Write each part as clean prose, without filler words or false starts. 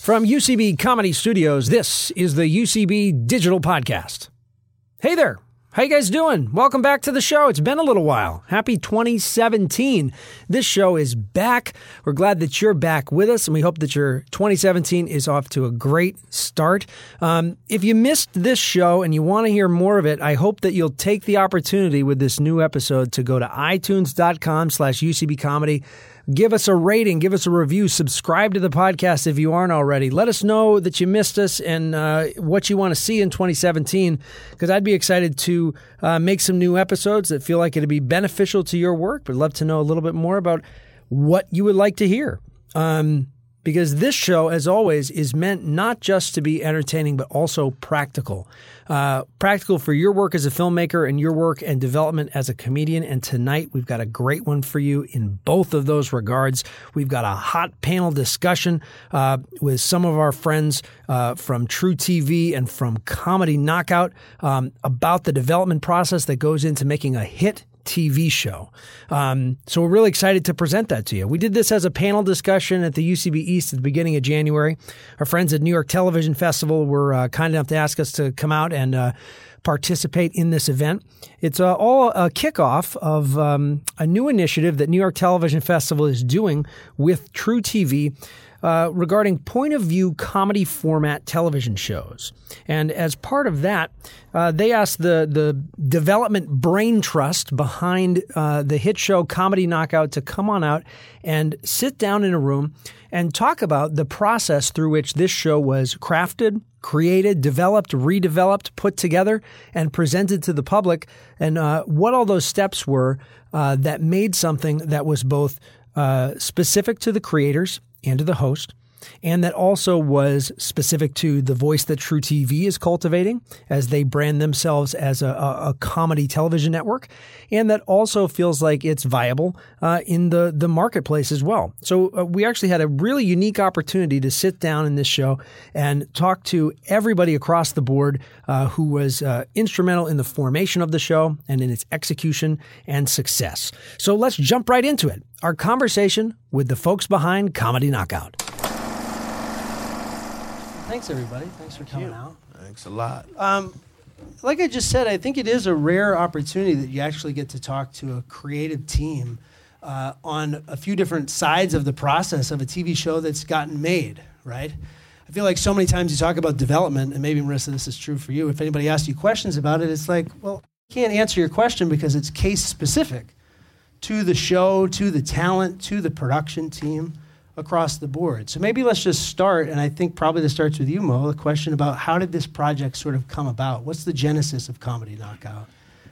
From UCB Comedy Studios, this is the UCB Digital Podcast. Hey there. How you guys doing? Welcome back to the show. It's been a little while. Happy 2017. This show is back. We're glad that you're back with us, and we hope that your 2017 is off to a great start. If you missed this show and you want to hear more of it, I hope that you'll take the opportunity with this new episode to go to itunes.com/UCBcomedy. Give us a rating, give us a review, subscribe to the podcast if you aren't already. Let us know that you missed us and what you want to see in 2017, because I'd be excited to make some new episodes that feel like it'd be beneficial to your work, but I'd love to know a little bit more about what you would like to hear. Because this show, as always, is meant not just to be entertaining, but also practical. Practical for your work as a filmmaker and your work and development as a comedian. And tonight, we've got a great one for you in both of those regards. We've got a hot panel discussion with some of our friends from True TV and from Comedy Knockout about the development process that goes into making a hit TV show. So we're really excited to present that to you. We did this as a panel discussion at the UCB East at the beginning of January. Our friends at New York Television Festival were kind enough to ask us to come out and participate in this event. It's all a kickoff of a new initiative that New York Television Festival is doing with True TV regarding point-of-view comedy format television shows. And as part of that, they asked the development brain trust behind the hit show Comedy Knockout to come on out and sit down in a room and talk about the process through which this show was crafted, created, developed, redeveloped, put together, and presented to the public, and what all those steps were that made something that was both specific to the creators and to the host, and that also was specific to the voice that True TV is cultivating as they brand themselves as a comedy television network, and that also feels like it's viable in the marketplace as well. So we actually had a really unique opportunity to sit down in this show and talk to everybody across the board who was instrumental in the formation of the show and in its execution and success. So let's jump right into it. Our conversation with the folks behind Comedy Knockout. Thanks, everybody. Thanks for coming out. Thanks a lot. Like I just said, I think it is a rare opportunity that you actually get to talk to a creative team on a few different sides of the process of a TV show that's gotten made, right? I feel like so many times you talk about development, and maybe, Marissa, this is true for you. If anybody asks you questions about it, it's like, well, I can't answer your question because it's case-specific to the show, to the talent, to the production team across the board. So maybe let's just start, and I think probably this starts with you, Mo, the question about how did this project sort of come about? What's the genesis of Comedy Knockout?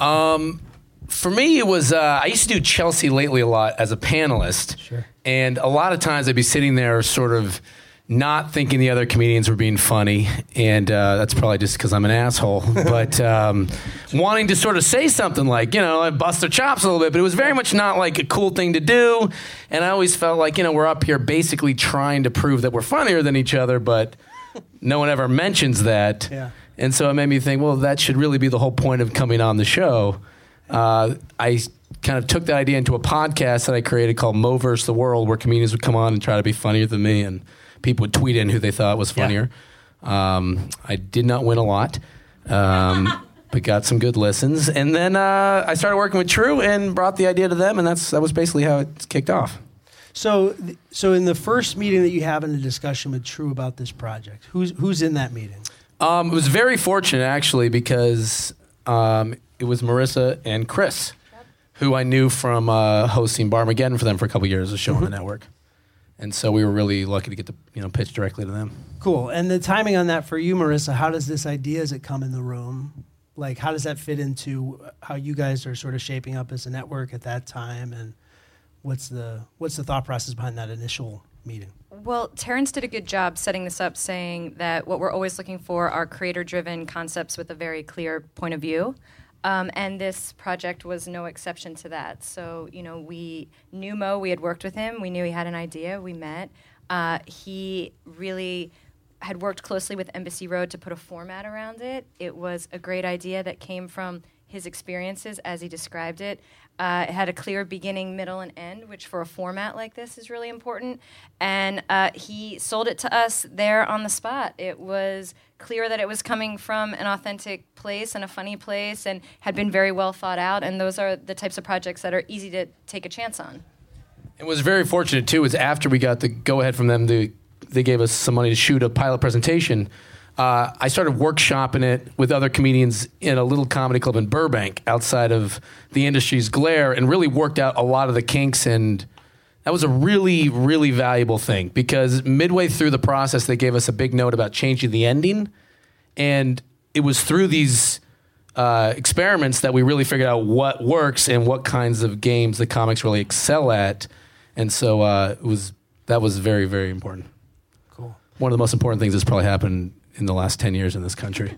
For me, it was, I used to do Chelsea Lately a lot as a panelist. Sure. And a lot of times I'd be sitting there sort of not thinking the other comedians were being funny, and that's probably just because I'm an asshole, but wanting to sort of say something like, I bust their chops a little bit, but it was very much not like a cool thing to do, and I always felt like, we're up here basically trying to prove that we're funnier than each other, but no one ever mentions that, and so it made me think, well, that should really be the whole point of coming on the show. I kind of took that idea into a podcast that I created called Mo vs. the World, where comedians would come on and try to be funnier than me, and people would tweet in who they thought was funnier. I did not win a lot, but got some good listens. And then I started working with True and brought the idea to them, and that was basically how it kicked off. So in the first meeting that you have in a discussion with True about this project, who's in that meeting? It was very fortunate, actually, because it was Marissa and Chris, who I knew from hosting Barmageddon for them for a couple years, a show on the network. And so we were really lucky to get to pitch directly to them. Cool. And the timing on that for you, Marissa, how does this idea, as it come in the room? Like, how does that fit into how you guys are sort of shaping up as a network at that time? And what's the thought process behind that initial meeting? Well, Terrence did a good job setting this up, saying that what we're always looking for are creator-driven concepts with a very clear point of view. And this project was no exception to that. So, we knew Mo, we had worked with him, we knew he had an idea, we met. He really had worked closely with Embassy Road to put a format around it. It was a great idea that came from his experiences as he described it. It had a clear beginning, middle, and end, which for a format like this is really important. And he sold it to us there on the spot. It was clear that it was coming from an authentic place and a funny place and had been very well thought out. And those are the types of projects that are easy to take a chance on. It was very fortunate, too, is after we got the go-ahead from them, they gave us some money to shoot a pilot presentation. I started workshopping it with other comedians in a little comedy club in Burbank outside of the industry's glare and really worked out a lot of the kinks. And that was a really, really valuable thing because midway through the process, they gave us a big note about changing the ending. And it was through these experiments that we really figured out what works and what kinds of games the comics really excel at. And so that was very, very important. Cool. One of the most important things that's probably happened in the last 10 years in this country.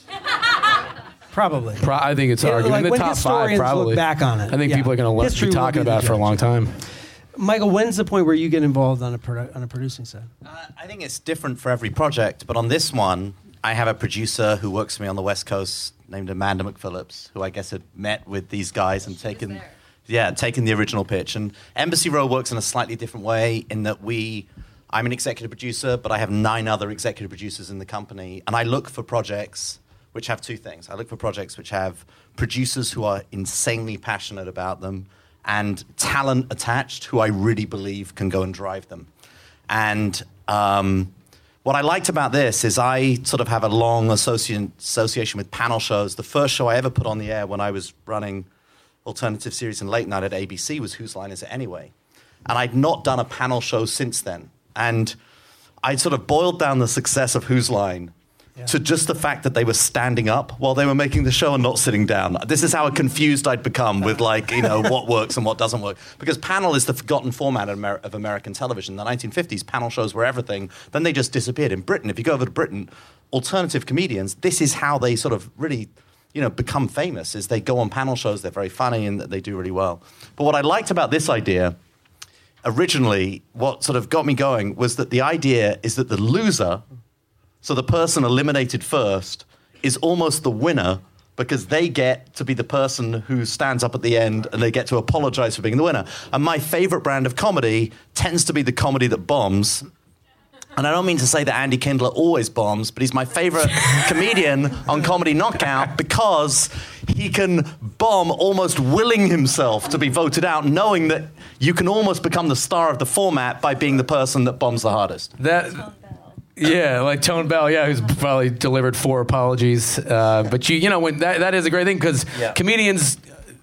Probably. I think it's argued in the top 5, probably. Look back on it. I think people are going to be talking about it for a long time. Michael, when's the point where you get involved on a producing set? I think it's different for every project, but on this one, I have a producer who works for me on the West Coast named Amanda McPhillips, who I guess had met with these guys and taken the original pitch. And Embassy Row works in a slightly different way in that I'm an executive producer, but I have 9 other executive producers in the company. And I look for projects which have 2 things. I look for projects which have producers who are insanely passionate about them and talent attached who I really believe can go and drive them. And what I liked about this is I sort of have a long association with panel shows. The first show I ever put on the air when I was running alternative series and late night at ABC was Whose Line Is It Anyway? And I'd not done a panel show since then. And I sort of boiled down the success of Whose Line to just the fact that they were standing up while they were making the show and not sitting down. This is how confused I'd become with what works and what doesn't work. Because panel is the forgotten format of American television. In the 1950s, panel shows were everything. Then they just disappeared. In Britain, if you go over to Britain, alternative comedians, this is how they sort of really become famous, is they go on panel shows, they're very funny, and they do really well. But what I liked about this idea originally, what sort of got me going was that the idea is that the loser, so the person eliminated first, is almost the winner because they get to be the person who stands up at the end and they get to apologize for being the winner. And my favorite brand of comedy tends to be the comedy that bombs. And I don't mean to say that Andy Kindler always bombs, but he's my favorite comedian on Comedy Knockout because he can bomb almost willing himself to be voted out, knowing that you can almost become the star of the format by being the person that bombs the hardest. Yeah, like Tone Bell, who's probably delivered 4 apologies. But when that is a great thing because comedians,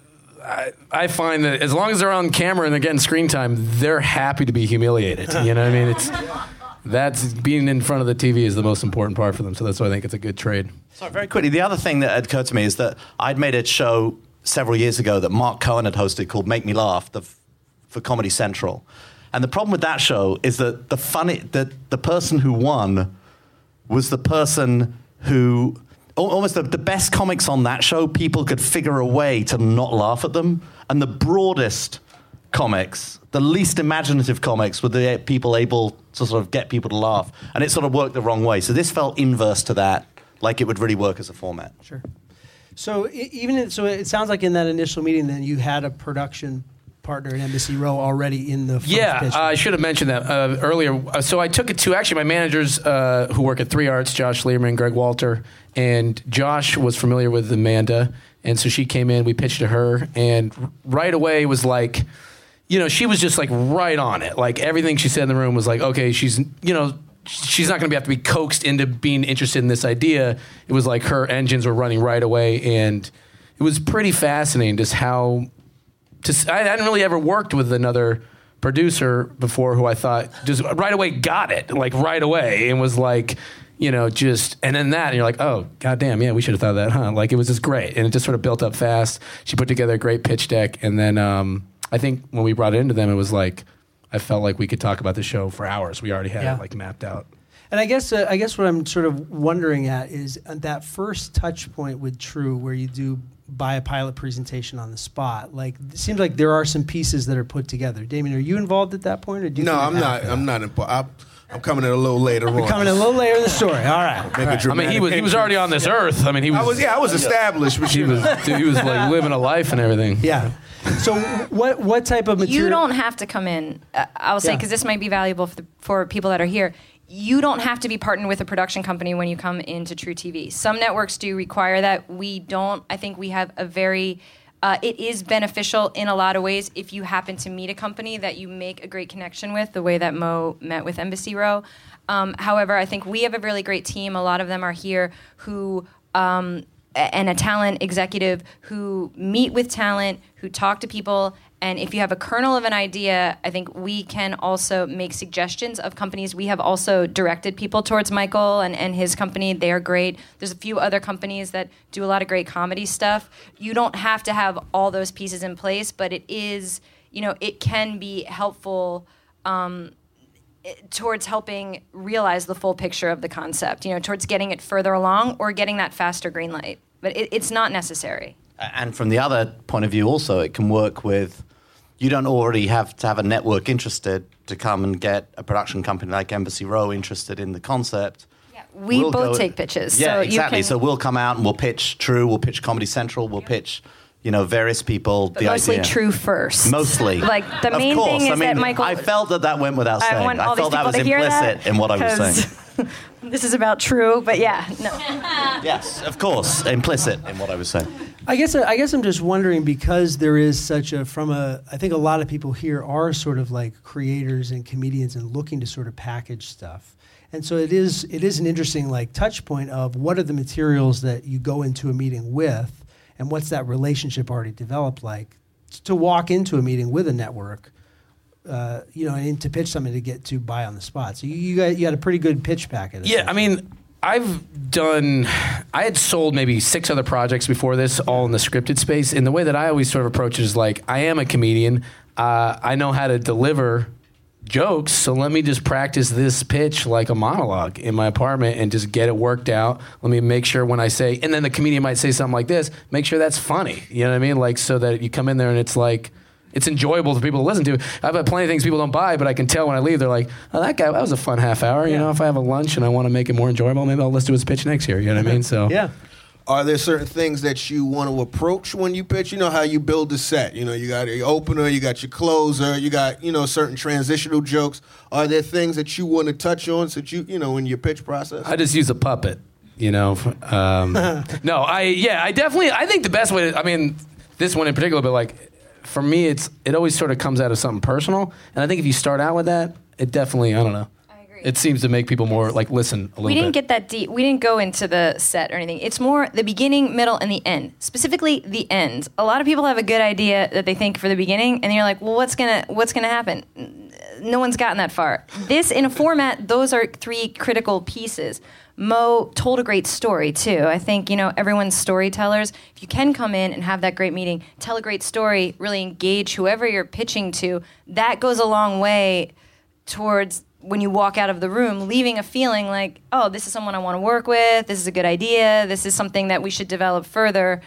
I find that as long as they're on camera and they're getting screen time, they're happy to be humiliated. You know what I mean? That's being in front of the TV is the most important part for them. So that's why I think it's a good trade. So very quickly, the other thing that occurred to me is that I'd made a show several years ago that Mark Cohen had hosted called Make Me Laugh for Comedy Central. And the problem with that show is that the person who won was the person who almost the best comics on that show, people could figure a way to not laugh at them. And the broadest comics, the least imaginative comics, were the people able to sort of get people to laugh. And it sort of worked the wrong way. So this felt inverse to that, like it would really work as a format. Sure. So it sounds like in that initial meeting then you had a production partner at Embassy Row already in the first pitch. I should have mentioned that earlier. So I took it to actually my managers who work at 3 Arts, Josh Lieberman, Greg Walter, and Josh was familiar with Amanda, and so she came in, we pitched to her, and right away was like, she was just like right on it. Like everything she said in the room was like, okay, she's not going to have to be coaxed into being interested in this idea. It was like her engines were running right away, and it was pretty fascinating just how. I hadn't really ever worked with another producer before who I thought just right away got it, like right away, and was like, and then that, and you're like, oh, goddamn, yeah, we should have thought of that, huh? Like it was just great, and it just sort of built up fast. She put together a great pitch deck, and then I think when we brought it into them, it was like I felt like we could talk about the show for hours. We already had it like mapped out. And I guess what I'm sort of wondering at is that first touch point with True, where you do buy a pilot presentation on the spot. Like, it seems like there are some pieces that are put together. Damien, are you involved at that point, or do you? No, I'm not. I'm not involved. I'm coming in a little later on. Coming a little later in the story. All right. I mean, he was already on this earth. I mean, he was. I was established, but He was like living a life and everything. Yeah. So what type of material? You don't have to come in. I'll say, because this might be valuable for people that are here. You don't have to be partnered with a production company when you come into True TV. Some networks do require that. We don't. I think we have a very... it is beneficial in a lot of ways if you happen to meet a company that you make a great connection with, the way that Mo met with Embassy Row. However, I think we have a really great team. A lot of them are here who... and a talent executive who meet with talent, who talk to people, and if you have a kernel of an idea, I think we can also make suggestions of companies. We have also directed people towards Michael and his company. They are great. There's a few other companies that do a lot of great comedy stuff. You don't have to have all those pieces in place, but it is, it can be helpful towards helping realize the full picture of the concept, towards getting it further along or getting that faster green light. But it's not necessary. And from the other point of view also, it can work with, you don't already have to have a network interested to come and get a production company like Embassy Row interested in the concept. Yeah, we'll both take pitches. Yeah, so exactly. So we'll come out and we'll pitch True, we'll pitch Comedy Central, we'll pitch, various people but the mostly idea. True first. Mostly. Like the main thing is that Michael... I felt that went without saying. I want all I felt these that was people to hear implicit that in what I was saying. This is about True, but yeah, no. Yes, of course, implicit in what I was saying. I guess I'm just wondering, because there is such I think a lot of people here are sort of like creators and comedians and looking to sort of package stuff. And so it is an interesting like touch point of what are the materials that you go into a meeting with, and what's that relationship already developed like to walk into a meeting with a network, and to pitch something to get to buy on the spot. So you got a pretty good pitch packet. Yeah, I mean, I had sold maybe 6 other projects before this, all in the scripted space. And the way that I always sort of approach it is like, I am a comedian. I know how to deliver jokes, so let me just practice this pitch like a monologue in my apartment and just get it worked out. Let me make sure when I say, and then the comedian might say something like this, make sure that's funny. You know what I mean? Like, so that you come in there and it's like, it's enjoyable for people to listen to. I've had plenty of things people don't buy, but I can tell when I leave, they're like, oh, that was a fun half hour. You know, if I have a lunch and I want to make it more enjoyable, maybe I'll listen to his pitch next year. You know what I mean? So yeah. Are there certain things that you want to approach when you pitch? You know how you build a set. You got your opener, you got your closer, you got, certain transitional jokes. Are there things that you want to touch on so that in your pitch process? I just use a puppet, No, I definitely, I think the best way this one in particular, but like, for me, it always sort of comes out of something personal. And I think if you start out with that, it definitely, I don't know. It seems to make people more like listen a little bit. We didn't get that deep. We didn't go into the set or anything. It's more the beginning, middle, and the end. Specifically, the end. A lot of people have a good idea that they think for the beginning, and you're like, well, what's gonna happen? No one's gotten that far. This, in a format, those are 3 critical pieces. Mo told a great story, too. I think, everyone's storytellers. If you can come in and have that great meeting, tell a great story, really engage whoever you're pitching to, that goes a long way towards when you walk out of the room, leaving a feeling like, oh, this is someone I want to work with, this is a good idea, this is something that we should develop further.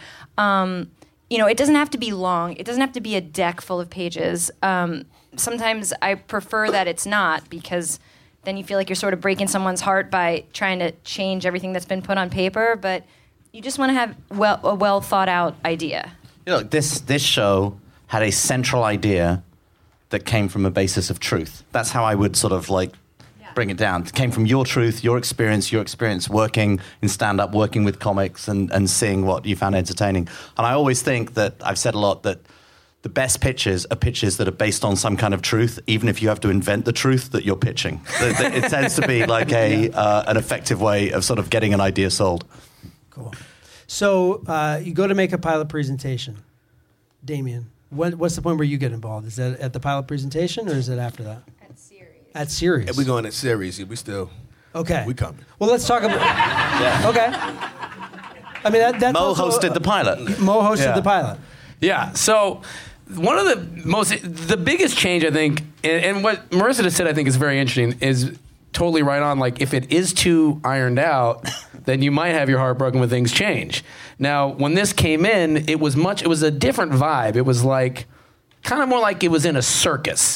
It doesn't have to be long. It doesn't have to be a deck full of pages. Sometimes I prefer that it's not, because then you feel like you're sort of breaking someone's heart by trying to change everything that's been put on paper, but you just want to have a well thought out idea. This show had a central idea that came from a basis of truth. That's how I would sort of bring it down. It came from your truth, your experience working in stand-up, working with comics and seeing what you found entertaining. And I always think that, I've said a lot, that the best pitches are pitches that are based on some kind of truth, even if you have to invent the truth that you're pitching. It tends to be like an effective way of sort of getting an idea sold. Cool. So you go to make a pilot presentation. Damien, what's the point where you get involved? Is that at the pilot presentation, or is it after that? At series. At series. If we're going at series, we still. Okay. We coming. Well, let's talk about. Yeah. Okay. I mean, that's Mo also, hosted the pilot. Mo hosted the pilot. Yeah. So one of the biggest change, I think, and what Marissa just said, I think is very interesting, is totally right on. Like, if it is too ironed out, then you might have your heart broken when things change. Now, when this came in, it was a different vibe. It was like, kind of more like it was in a circus.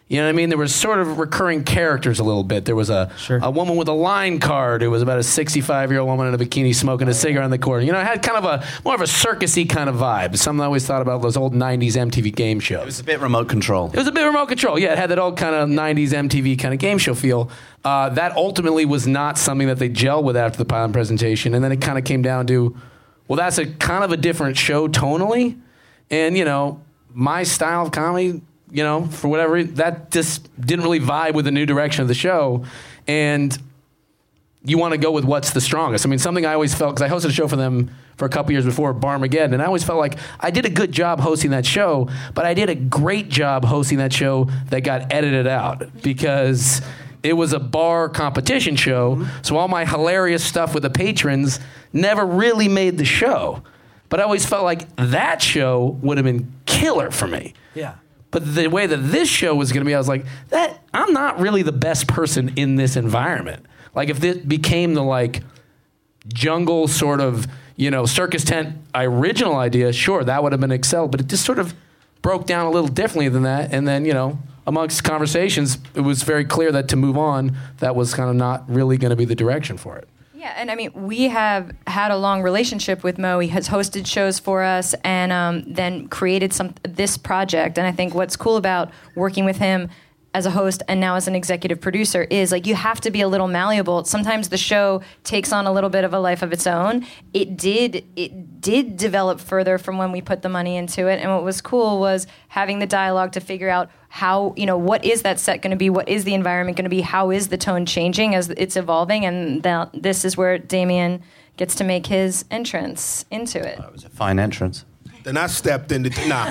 You know what I mean? There was sort of recurring characters a little bit. There was a woman with a line card who was about a 65-year-old woman in a bikini smoking a cigarette in the corner. You know, it had kind of more of a circus-y kind of vibe. Something I always thought about those old 90s MTV game shows. It was a bit remote control. It was a bit remote control. Yeah, it had that old kind of 90s MTV kind of game show feel. That ultimately was not something that they gelled with after the pilot presentation. And then it kind of came down to, well, that's a kind of a different show tonally. And, you know, my style of comedy, you know, for whatever reason, that just didn't really vibe with the new direction of the show. And you want to go with what's the strongest. I mean, something I always felt, because I hosted a show for them for a couple years before, Barmageddon, and I always felt like I did a good job hosting that show, but I did a great job hosting that show that got edited out because it was a bar competition show, so all my hilarious stuff with the patrons never really made the show. But I always felt like that show would have been killer for me. Yeah. But the way that this show was going to be, I was like, I'm not really the best person in this environment. Like, if this became the, like, jungle sort of, you know, circus tent original idea, sure, that would have been excelled. But it just sort of broke down a little differently than that. And then, you know, amongst conversations, it was very clear that to move on, that was kind of not really going to be the direction for it. Yeah, and I mean, we have had a long relationship with Mo. He has hosted shows for us and then created this project. And I think what's cool about working with him as a host and now as an executive producer is, like, you have to be a little malleable. Sometimes the show takes on a little bit of a life of its own. It did develop further from when we put the money into it. And what was cool was having the dialogue to figure out how, you know, what is that set going to be? What is the environment going to be? How is the tone changing as it's evolving? And this is where Damien gets to make his entrance into it. It was a fine entrance. Then I stepped into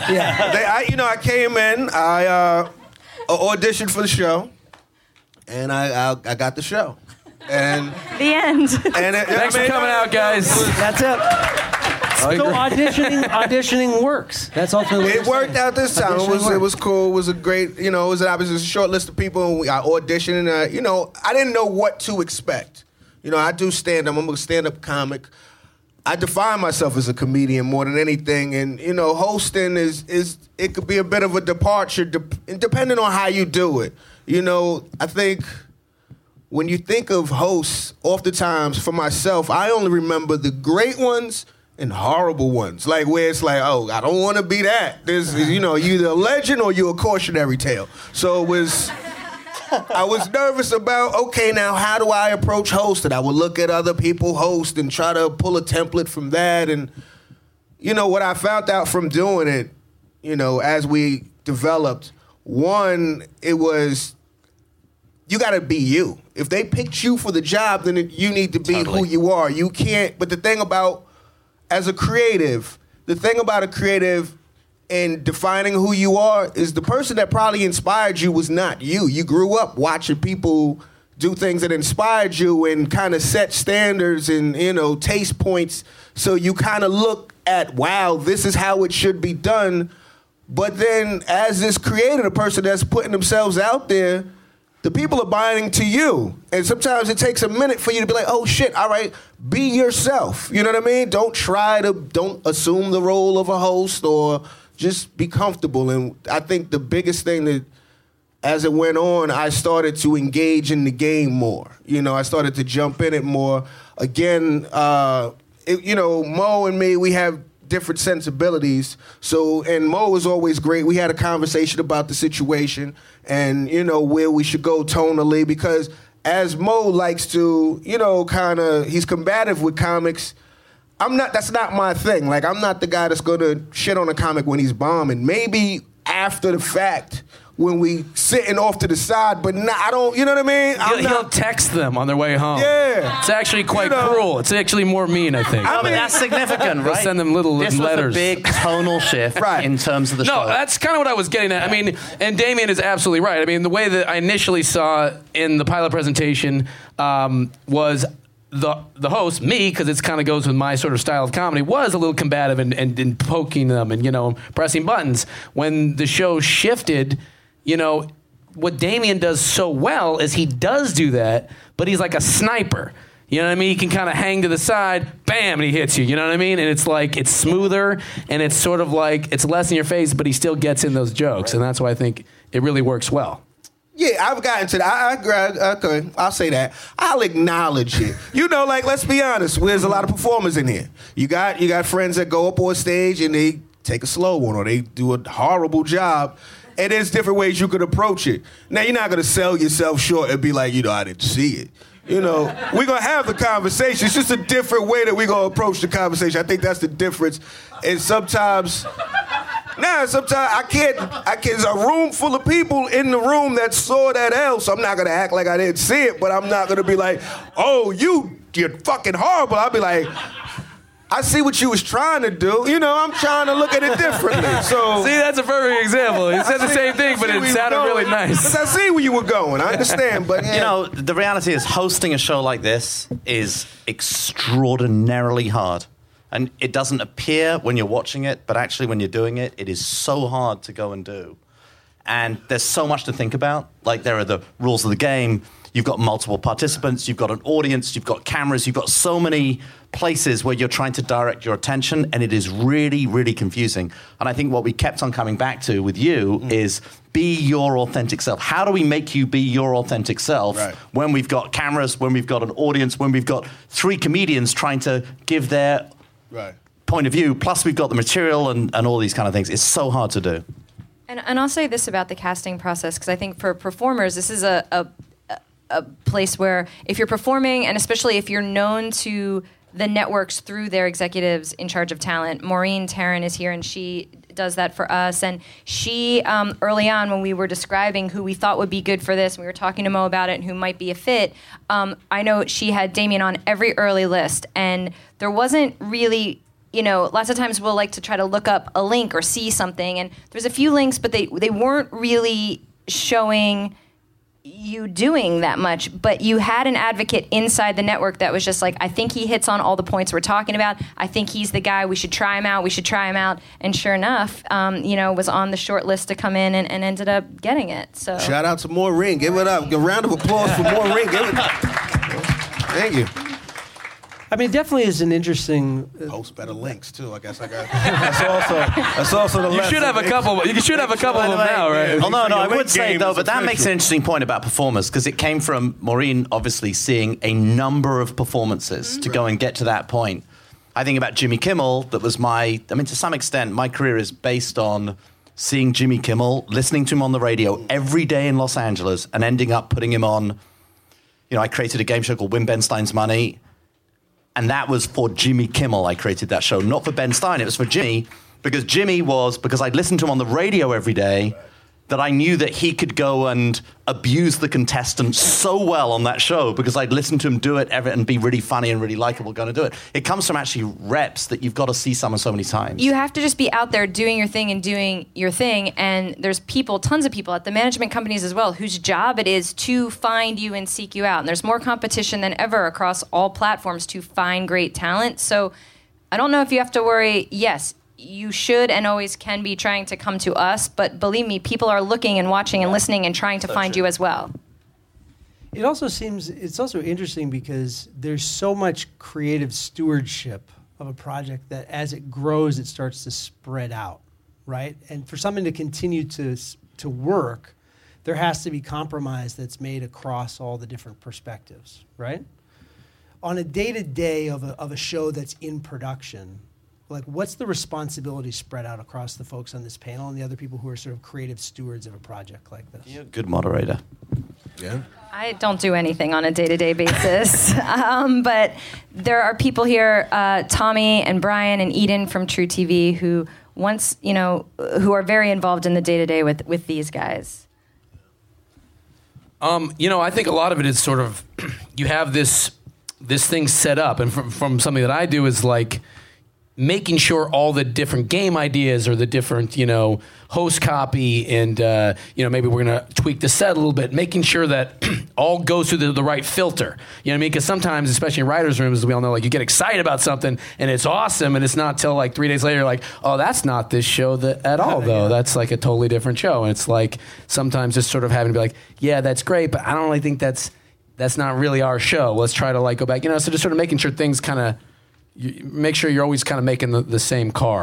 I came in, I auditioned for the show, and I got the show. And the end. And Thanks for coming out, guys. That's it. So auditioning works. That's ultimately what it worked out this time. It was cool. It was a great, you know, it was a short list of people. And I auditioned, and you know, I didn't know what to expect. You know, I do stand-up. I'm a stand-up comic. I define myself as a comedian more than anything, and you know, hosting is it could be a bit of a departure, depending on how you do it. You know, I think when you think of hosts, oftentimes for myself, I only remember the great ones and horrible ones, like where it's like, oh, I don't want to be that. There's, you know, you're either a legend or you're a cautionary tale. So it was. I was nervous about, okay, now how do I approach hosting? I would look at other people host and try to pull a template from that. And, you know, what I found out from doing it, you know, as we developed, one, it was, you got to be you. If they picked you for the job, then you need to be who you are. You can't, but the thing about, as a creative, and defining who you are is the person that probably inspired you was not you. You grew up watching people do things that inspired you and kind of set standards and, you know, taste points. So you kind of look at, wow, this is how it should be done. But then as this creator, the person that's putting themselves out there, the people are buying to you. And sometimes it takes a minute for you to be like, oh shit, all right, be yourself. You know what I mean? Don't assume the role of a host or just be comfortable. And I think the biggest thing that, as it went on, I started to engage in the game more. You know, I started to jump in it more. Again, you know, Mo and me, we have different sensibilities. So, and Mo was always great. We had a conversation about the situation and, you know, where we should go tonally, because as Mo likes to, you know, kind of, he's combative with comics. That's not my thing. Like, I'm not the guy that's gonna shit on a comic when he's bombing. Maybe after the fact, when we sitting off to the side, but I don't, you know what I mean? He'll text them on their way home. Yeah. It's actually quite cruel. It's actually more mean, I think. But that's significant, right? He'll send them little letters. This was a big tonal shift in terms of the show. No, that's kind of what I was getting at. I mean, and Damien is absolutely right. I mean, the way that I initially saw in the pilot presentation was the host, me, because it kind of goes with my sort of style of comedy, was a little combative and poking them and, you know, pressing buttons. When the show shifted, you know, what Damien does so well is he does do that, but he's like a sniper. You know what I mean? He can kind of hang to the side, bam, and he hits you. You know what I mean? And it's like, it's smoother, and it's sort of like, it's less in your face, but he still gets in those jokes. And that's why I think it really works well. Yeah, I've gotten to that. Okay, I'll say that. I'll acknowledge it. Like, let's be honest. There's a lot of performers in here. You got friends that go up on stage and they take a slow one or they do a horrible job. And there's different ways you could approach it. Now, you're not going to sell yourself short and be like, I didn't see it. We're going to have the conversation. It's just a different way that we're going to approach the conversation. I think that's the difference. And sometimes I can't, there's a room full of people in the room that saw that L, so I'm not going to act like I didn't see it, but I'm not going to be like, oh, you're fucking horrible. I'll be like, I see what you was trying to do. I'm trying to look at it differently. So see, that's a perfect example. He said the same thing, but it sounded really nice. Because I see where you were going. I understand, but the reality is hosting a show like this is extraordinarily hard. And it doesn't appear when you're watching it, but actually when you're doing it, it is so hard to go and do. And there's so much to think about. Like, there are the rules of the game. You've got multiple participants. You've got an audience. You've got cameras. You've got so many places where you're trying to direct your attention, and it is really, really confusing. And I think what we kept on coming back to with you is be your authentic self. How do we make you be your authentic self when we've got cameras, when we've got an audience, when we've got 3 comedians trying to give their point of view, plus we've got the material and all these kind of things. It's so hard to do. And I'll say this about the casting process, because I think for performers, this is a place where if you're performing, and especially if you're known to the networks through their executives in charge of talent, Maureen Tarrant is here, and she does that for us. And she, early on, when we were describing who we thought would be good for this, we were talking to Mo about it and who might be a fit, I know she had Damien on every early list. And there wasn't really, lots of times we'll like to try to look up a link or see something. And there's a few links, but they weren't really showing you doing that much, but you had an advocate inside the network that was just like, I think he hits on all the points we're talking about. I think he's the guy. We should try him out. And sure enough, was on the short list to come in and ended up getting it. So shout out to Maureen. Give it up. A round of applause for Maureen. Thank you. I mean, it definitely is an interesting. Post better links too. I guess I got. That's also the. You should have a couple. You should have a couple of them now, right? Oh no, I would say though, but that makes an interesting point about performers, because it came from Maureen obviously seeing a number of performances to go and get to that point. I think about Jimmy Kimmel. That was to some extent, my career is based on seeing Jimmy Kimmel, listening to him on the radio every day in Los Angeles, and ending up putting him on. I created a game show called Win Ben Stein's Money. And that was for Jimmy Kimmel. I created that show, not for Ben Stein. It was for Jimmy, because I'd listened to him on the radio every day, that I knew that he could go and abuse the contestants so well on that show, because I'd listened to him do it and be really funny and really likable going to do it. It comes from actually reps that you've got to see someone so many times. You have to just be out there doing your thing, and there's tons of people at the management companies as well, whose job it is to find you and seek you out. And there's more competition than ever across all platforms to find great talent. So I don't know if you have to worry. Yes, you should and always can be trying to come to us, but believe me, people are looking and watching and listening and trying to find you as well. It also seems, it's also interesting because there's so much creative stewardship of a project that as it grows, it starts to spread out, right? And for something to continue to work, there has to be compromise that's made across all the different perspectives, right? On a day-to-day of a show that's in production, like, what's the responsibility spread out across the folks on this panel and the other people who are sort of creative stewards of a project like this? You're a good moderator. Yeah. I don't do anything on a day-to-day basis, but there are people here, Tommy and Brian and Eden from True TV, who who are very involved in the day-to-day with these guys. I think a lot of it is sort of, you have this thing set up, and from something that I do is like, making sure all the different game ideas or the different, host copy and, maybe we're going to tweak the set a little bit, making sure that all goes through the right filter. You know what I mean? Because sometimes, especially in writers' rooms, as we all know, like, you get excited about something and it's awesome, and it's not till like 3 days later, you're like, oh, that's not this show at all, though. That's like a totally different show. And it's like sometimes just sort of having to be like, yeah, that's great, but I don't really think that's not really our show. Let's try to like go back, so just sort of making sure things kind of, you make sure you're always kind of making the same car.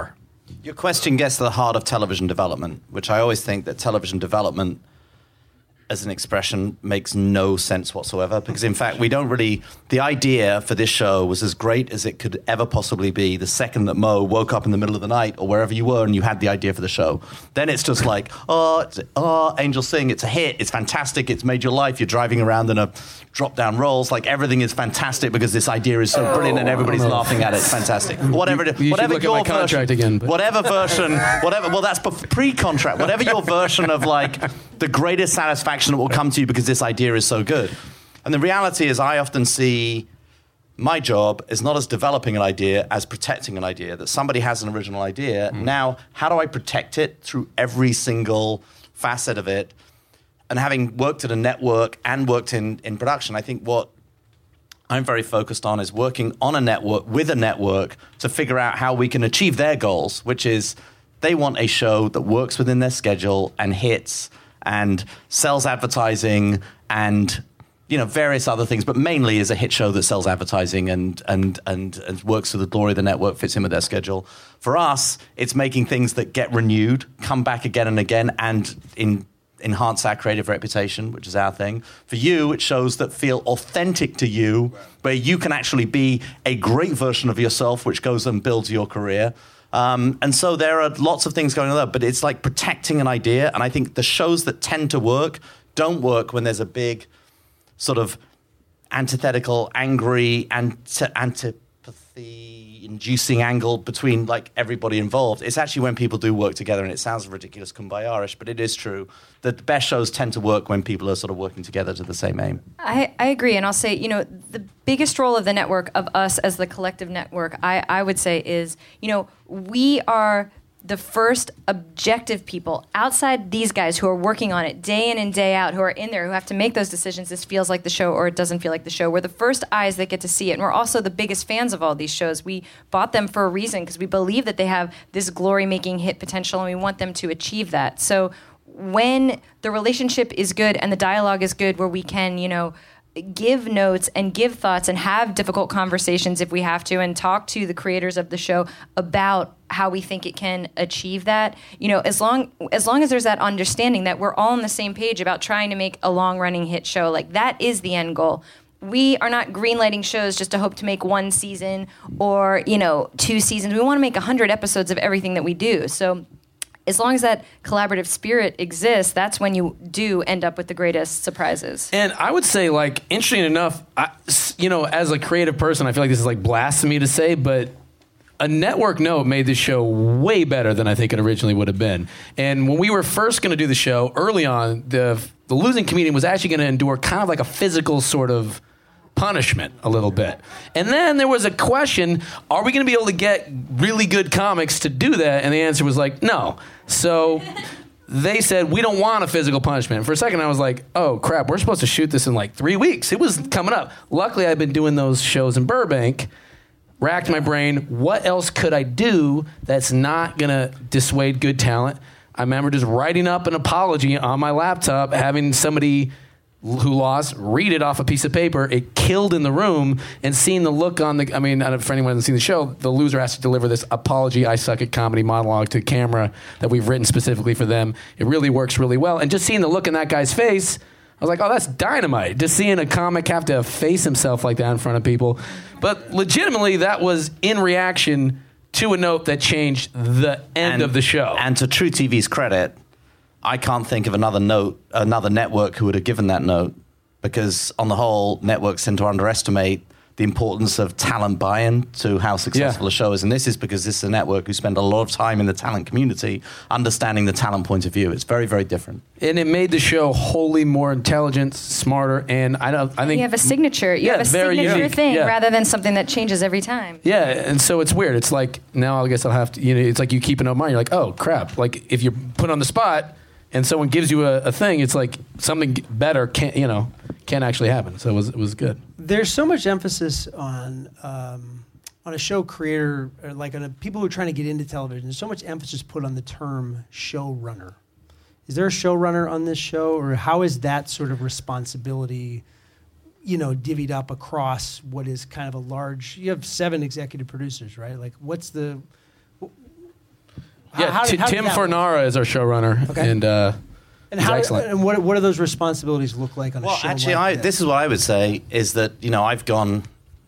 Your question gets to the heart of television development, which I always think that television development as an expression makes no sense whatsoever, because in fact the idea for this show was as great as it could ever possibly be the second that Mo woke up in the middle of the night or wherever you were and you had the idea for the show. Then it's just like, Angels Sing, it's a hit, it's fantastic, it's made your life, you're driving around in a drop-down rolls, like everything is fantastic because this idea is so brilliant and everybody's laughing at it, it's fantastic. Whatever you should look at my contract again. But. Whatever version, well that's pre-contract, whatever your version of like the greatest satisfaction that will come to you because this idea is so good. And the reality is I often see my job is not as developing an idea as protecting an idea, that somebody has an original idea. Now, how do I protect it through every single facet of it? And having worked at a network and worked in production, I think what I'm very focused on is working on a network with a network to figure out how we can achieve their goals, which is they want a show that works within their schedule and hits and sells advertising and various other things, but mainly is a hit show that sells advertising and works to the glory of the network, fits in with their schedule. For us, it's making things that get renewed, come back again and again, and enhance our creative reputation, which is our thing. For you, it shows that feel authentic to you, where you can actually be a great version of yourself, which goes and builds your career. And so there are lots of things going on there, but it's like protecting an idea. And I think the shows that tend to work don't work when there's a big sort of antithetical, angry, antipathy-inducing angle between like everybody involved. It's actually when people do work together, and it sounds ridiculous kumbaya-ish, but it is true that the best shows tend to work when people are sort of working together to the same aim. I agree, and I'll say, the biggest role of the network, of us as the collective network, I would say is, we are the first objective people outside these guys who are working on it day in and day out, who are in there, who have to make those decisions. This feels like the show or it doesn't feel like the show. We're the first eyes that get to see it. And we're also the biggest fans of all these shows. We bought them for a reason because we believe that they have this glory-making hit potential and we want them to achieve that. So when the relationship is good and the dialogue is good, where we can, give notes and give thoughts and have difficult conversations if we have to, and talk to the creators of the show about how we think it can achieve that. As long as there's that understanding that we're all on the same page about trying to make a long-running hit show, like that is the end goal. We are not greenlighting shows just to hope to make one season or, 2 seasons. We want to make 100 episodes of everything that we do. So as long as that collaborative spirit exists, that's when you do end up with the greatest surprises. And I would say, like, interesting enough, as a creative person, I feel like this is like blasphemy to say, but a network note made this show way better than I think it originally would have been. And when we were first going to do the show, early on, the losing comedian was actually going to endure kind of like a physical sort of punishment a little bit. And then there was a question, are we going to be able to get really good comics to do that? And the answer was like, no. So they said, we don't want a physical punishment. And for a second I was like, oh crap, we're supposed to shoot this in like 3 weeks. It was coming up. Luckily I've been doing those shows in Burbank, racked my brain, what else could I do that's not going to dissuade good talent? I remember just writing up an apology on my laptop, having somebody who lost read it off a piece of paper. It killed in the room, and seeing the look on for anyone who hasn't seen the show, the loser has to deliver this apology, I suck at comedy monologue to camera that we've written specifically for them. It really works really well. And just seeing the look in that guy's face, I was like, oh, that's dynamite. Just seeing a comic have to face himself like that in front of people. But legitimately, that was in reaction to a note that changed the end of the show. And to True TV's credit, I can't think of another network who would have given that note, because on the whole, networks tend to underestimate the importance of talent buy-in to how successful a show is. And this is because this is a network who spend a lot of time in the talent community understanding the talent point of view. It's very, very different. And it made the show wholly more intelligent, smarter, and I think you have a signature. You have a signature thing rather than something that changes every time. Yeah, and so it's weird. It's like, now I guess I'll have to, it's like you keep an open mind. You're like, oh crap. Like if you're put on the spot and someone gives you a thing, it's like something better can't actually happen. So it was good. There's so much emphasis on a show creator, or like on people who are trying to get into television. There's so much emphasis put on the term showrunner. Is there a showrunner on this show, or how is that sort of responsibility, divvied up across what is kind of a large? You have 7 executive producers, right? Like, what's the Yeah, How did Tim that work? Fornara is our showrunner, Okay. and he's excellent. And what do those responsibilities look like on a Well, show actually, like this is what I would say is that, I've done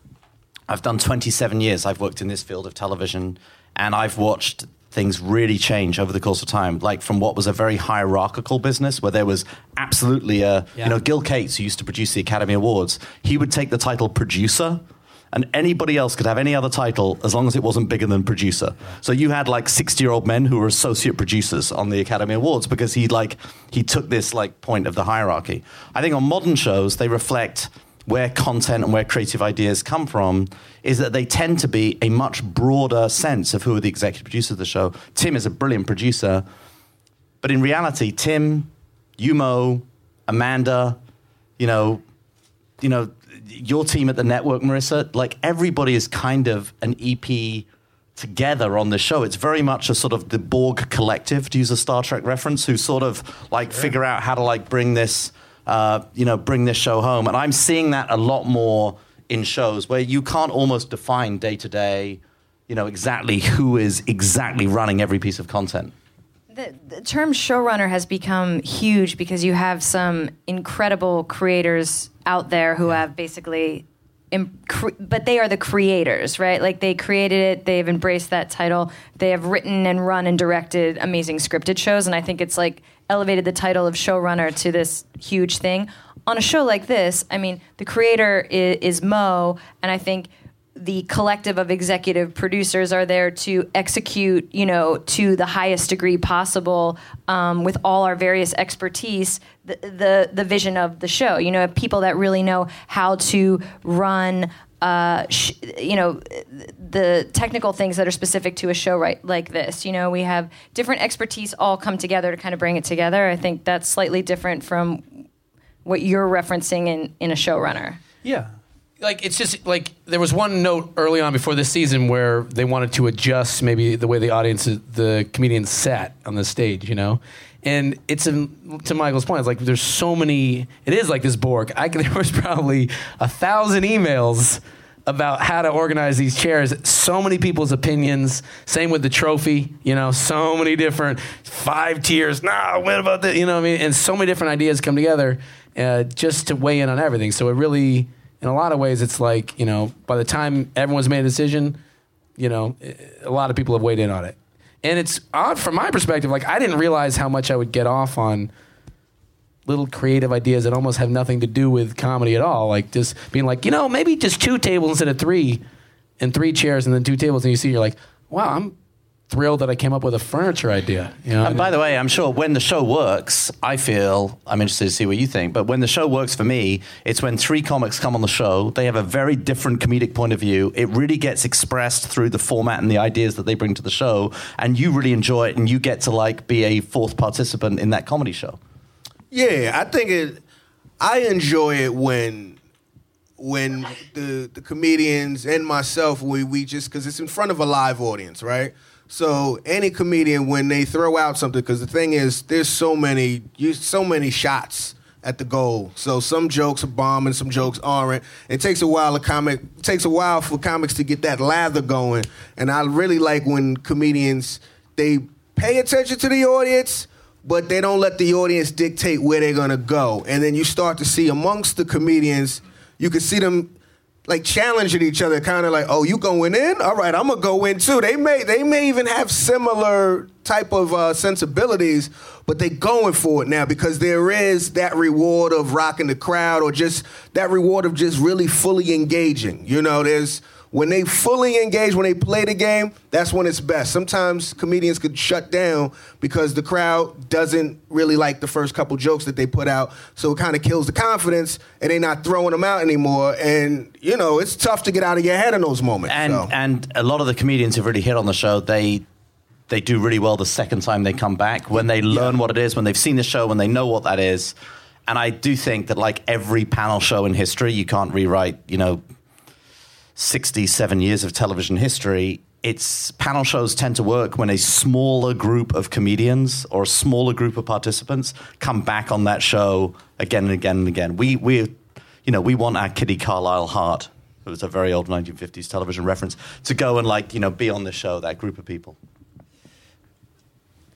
27 years. I've worked in this field of television, and I've watched things really change over the course of time. Like from what was a very hierarchical business where there was absolutely Gil Cates, who used to produce the Academy Awards, he would take the title producer, and anybody else could have any other title as long as it wasn't bigger than producer. So you had like 60-year-old men who were associate producers on the Academy Awards because he took this like point of the hierarchy. I think on modern shows, they reflect where content and where creative ideas come from, is that they tend to be a much broader sense of who are the executive producers of the show. Tim is a brilliant producer, but in reality, Tim, Yumo, Amanda, your team at the network, Marissa, like everybody is kind of an EP together on the show. It's very much a sort of the Borg collective, to use a Star Trek reference, who sort of figure out how to bring this show home. And I'm seeing that a lot more in shows where you can't almost define day to day, exactly who is exactly running every piece of content. The term showrunner has become huge because you have some incredible creators out there who have basically, but they are the creators, right? Like they created it, they've embraced that title, they have written and run and directed amazing scripted shows, and I think it's elevated the title of showrunner to this huge thing. On a show like this, I mean, the creator is Mo, and I think the collective of executive producers are there to execute, to the highest degree possible, with all our various expertise, the vision of the show. People that really know how to run, the technical things that are specific to a show like this. We have different expertise all come together to kind of bring it together. I think that's slightly different from what you're referencing in a showrunner. Yeah. It's just there was one note early on before this season where they wanted to adjust maybe the way the comedians sat on the stage, and it's to Michael's point. It's there's so many. It is like this Borg. There was probably 1,000 emails about how to organize these chairs. So many people's opinions. Same with the trophy. So many different 5 tiers. What about this? What I mean? And so many different ideas come together just to weigh in on everything. So it really. In a lot of ways, it's by the time everyone's made a decision, a lot of people have weighed in on it. And it's odd from my perspective. I didn't realize how much I would get off on little creative ideas that almost have nothing to do with comedy at all. Just being maybe just 2 tables instead of 3, and 3 chairs and then 2 tables. And you see, you're like, wow, I'm thrilled that I came up with a furniture idea. And by the way, I'm sure when the show works, I'm interested to see what you think, but when the show works for me, it's when 3 comics come on the show, they have a very different comedic point of view, it really gets expressed through the format and the ideas that they bring to the show, and you really enjoy it, and you get to be a 4th participant in that comedy show. Yeah, I enjoy it when the comedians and myself, we just, because it's in front of a live audience, right? So any comedian, when they throw out something, because the thing is, there's so many shots at the goal. So some jokes are bombing, some jokes aren't. It takes a while for comics to get that lather going. And I really like when comedians, they pay attention to the audience, but they don't let the audience dictate where they're gonna go. And then you start to see amongst the comedians, you can see them challenging each other, kind of oh, you going in? All right, I'm gonna go in too. They may even have similar type of sensibilities, but they going for it now because there is that reward of rocking the crowd, or just that reward of just really fully engaging. There's when they fully engage, when they play the game, that's when it's best. Sometimes comedians could shut down because the crowd doesn't really like the first couple jokes that they put out, so it kind of kills the confidence, and they're not throwing them out anymore. And it's tough to get out of your head in those moments. And a lot of the comedians who've really hit on the show, they do really well the second time they come back, when they learn what it is, when they've seen the show, when they know what that is. And I do think that every panel show in history, you can't rewrite, 67 years of television history. Panel shows tend to work when a smaller group of comedians or a smaller group of participants come back on that show again and again and again. We want our Kitty Carlisle heart, it was a very old 1950s television reference, to go and be on the show, that group of people.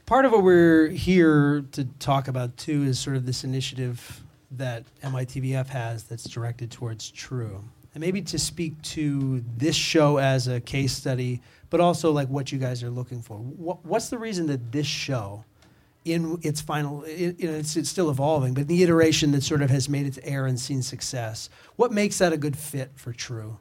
Part of what we're here to talk about, too, is sort of this initiative that MITVF has that's directed towards True. And maybe to speak to this show as a case study, but also like what you guys are looking for. What's the reason that this show, in its final, it's still evolving, but the iteration that sort of has made it to air and seen success, what makes that a good fit for True?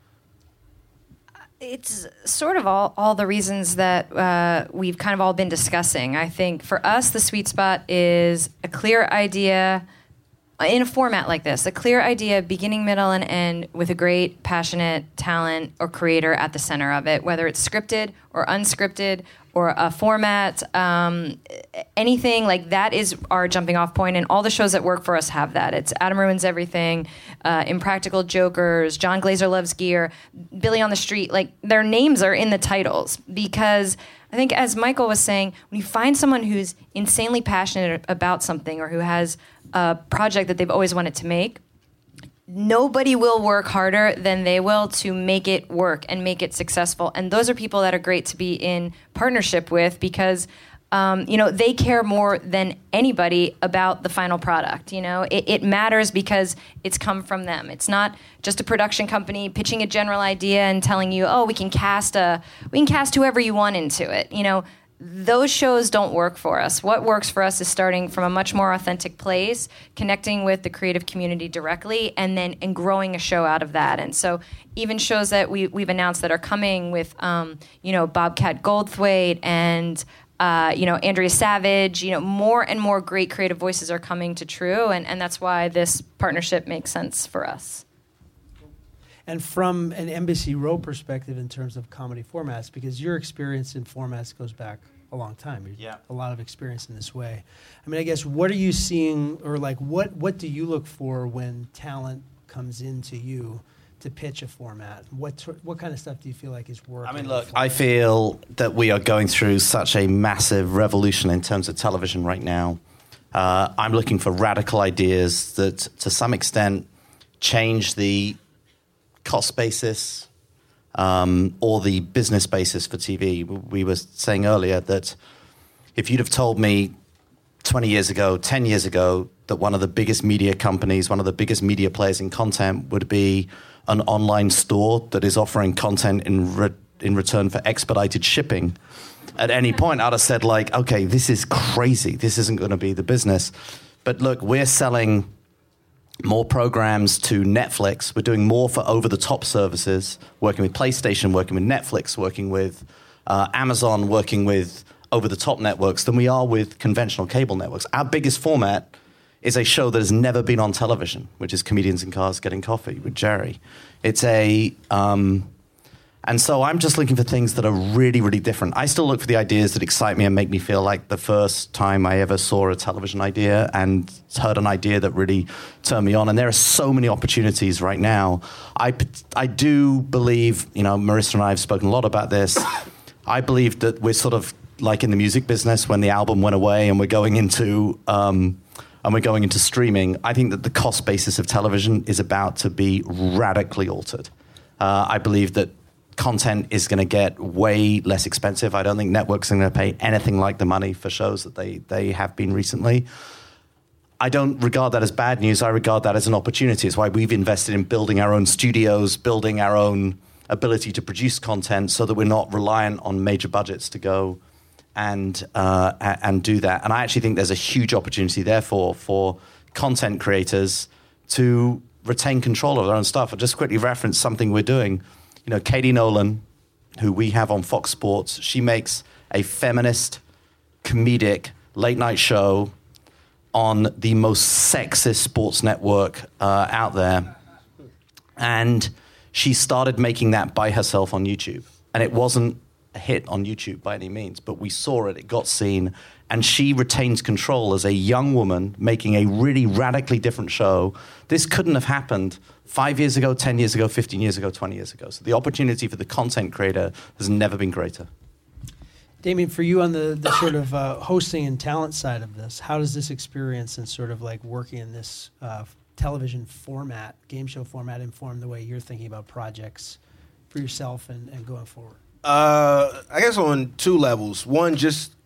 It's sort of all the reasons that we've kind of all been discussing. I think for us, the sweet spot is a clear idea in a format like this, a clear idea, beginning, middle, and end, with a great, passionate talent or creator at the center of it, whether it's scripted or unscripted or a format, anything like that is our jumping off point, and all the shows that work for us have that. It's Adam Ruins Everything, Impractical Jokers, John Glazer Loves Gear, Billy on the Street. Like, their names are in the titles because I think, as Michael was saying, when you find someone who's insanely passionate about something or who has a project that they've always wanted to make, nobody will work harder than they will to make it work and make it successful. And those are people that are great to be in partnership with because, they care more than anybody about the final product. It matters because it's come from them. It's not just a production company pitching a general idea and telling you, oh, we can cast whoever you want into it. Those shows don't work for us. What works for us is starting from a much more authentic place, connecting with the creative community directly, and growing a show out of that. And so even shows that we've announced that are coming with, Bobcat Goldthwait and, Andrea Savage, more and more great creative voices are coming to True, and that's why this partnership makes sense for us. And from an Embassy Row perspective in terms of comedy formats, because your experience in formats goes back a long time. Yeah. A lot of experience in this way. I mean, I guess, what are you seeing, or like what do you look for when talent comes into you to pitch a format? What kind of stuff do you feel like is working? I mean, look, I feel that we are going through such a massive revolution in terms of television right now. I'm looking for radical ideas that, to some extent, change the cost basis or the business basis for TV. We were saying earlier that if you'd have told me 20 years ago, 10 years ago, that one of the biggest media companies, one of the biggest media players in content would be an online store that is offering content in return for expedited shipping, at any point I'd have said, like, okay, this is crazy. This isn't going to be the business. But look, we're selling more programs to Netflix. We're doing more for over-the-top services, working with PlayStation, working with Netflix, working with Amazon, working with over-the-top networks than we are with conventional cable networks. Our biggest format is a show that has never been on television, which is Comedians in Cars Getting Coffee with Jerry. It's and so I'm just looking for things that are really, really different. I still look for the ideas that excite me and make me feel like the first time I ever saw a television idea and heard an idea that really turned me on. And there are so many opportunities right now. I do believe, Marissa and I have spoken a lot about this. I believe that we're sort of like in the music business when the album went away and we're going into streaming. I think that the cost basis of television is about to be radically altered. I believe that content is going to get way less expensive. I don't think networks are going to pay anything like the money for shows that they have been recently. I don't regard that as bad news. I regard that as an opportunity. It's why we've invested in building our own studios, building our own ability to produce content so that we're not reliant on major budgets to go and do that. And I actually think there's a huge opportunity, therefore, for content creators to retain control of their own stuff. I'll just quickly reference something we're doing. Katie Nolan, who we have on Fox Sports, she makes a feminist, comedic, late-night show on the most sexist sports network out there. And she started making that by herself on YouTube. And it wasn't a hit on YouTube by any means, but we saw it, it got seen, and she retains control as a young woman making a really radically different show. This couldn't have happened 5 years ago, 10 years ago, 15 years ago, 20 years ago. So the opportunity for the content creator has never been greater. Damien, for you on the sort of hosting and talent side of this, how does this experience and sort of like working in this television format, game show format, inform the way you're thinking about projects for yourself and going forward? I guess on two levels. One, just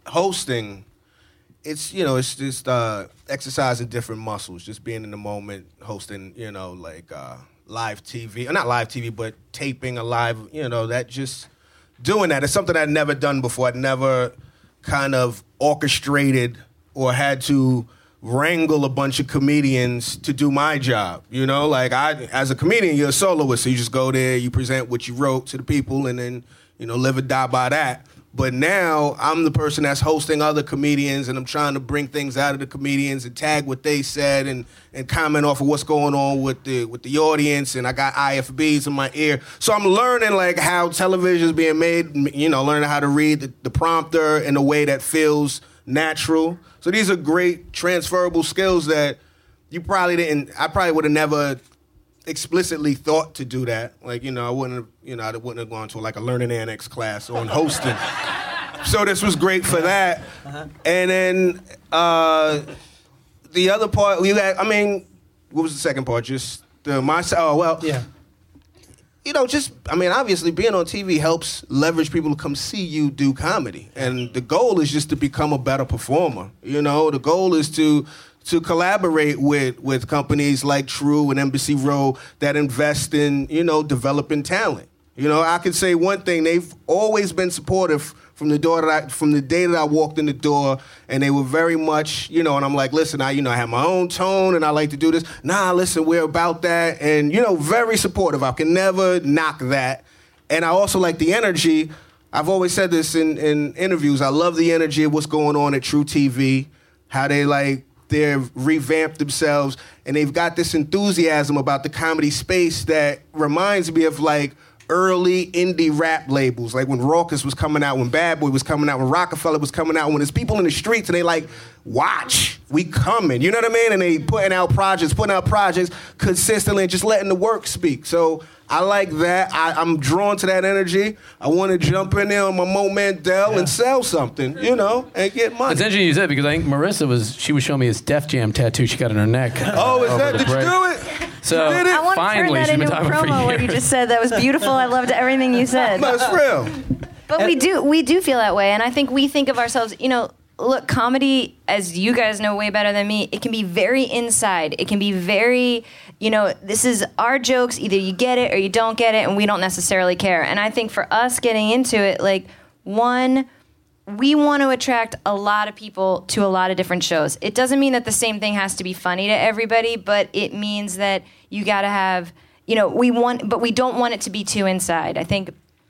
hosting, it's just exercising different muscles, just being in the moment, hosting, like live TV, or not live TV, but taping a live, that just doing that. It's something I'd never done before. I'd never kind of orchestrated or had to wrangle a bunch of comedians to do my job. Like as a comedian, you're a soloist, so you just go there, you present what you wrote to the people, and then, live or die by that. But now I'm the person that's hosting other comedians, and I'm trying to bring things out of the comedians and tag what they said and comment off of what's going on with the audience. And I got IFBs in my ear. So I'm learning like how television is being made, learning how to read the prompter in a way that feels natural. So these are great transferable skills that I probably would have never explicitly thought to do that. Like, I wouldn't have gone to like a learning annex class on hosting. So this was great for that. Uh-huh. And then the other part, what was the second part? Just yeah. Obviously being on TV helps leverage people to come see you do comedy. And the goal is just to become a better performer. The goal is to collaborate with companies like True and Embassy Row that invest in, developing talent. I could say one thing, they've always been supportive from the day that I walked in the door, and they were very much, and I'm like, listen, I have my own tone and I like to do this. Nah, listen, we're about that, and, very supportive. I can never knock that. And I also like the energy. I've always said this in interviews. I love the energy of what's going on at True TV, how they've revamped themselves, and they've got this enthusiasm about the comedy space that reminds me of like early indie rap labels, like when Rawkus was coming out, when Bad Boy was coming out, when Rockefeller was coming out, when there's people in the streets and they like, watch, we coming, you know what I mean? And they putting out projects consistently and just letting the work speak. So I like that. I'm drawn to that energy. I want to jump in there on my Mo Mandel and sell something, and get money. It's interesting you said, because I think Marissa was showing me this Def Jam tattoo she got on her neck. Oh, is that? Did you do it? So I want to turn that into a promo what you just said. That was beautiful. I loved everything you said. That's real. But we do feel that way, and I think we think of ourselves, look, comedy, as you guys know way better than me, it can be very inside. It can be very, this is our jokes. Either you get it or you don't get it, and we don't necessarily care. And I think for us getting into it, like, one, we want to attract a lot of people to a lot of different shows. It doesn't mean that the same thing has to be funny to everybody, but it means that you got to have, but we don't want it to be too inside. I think,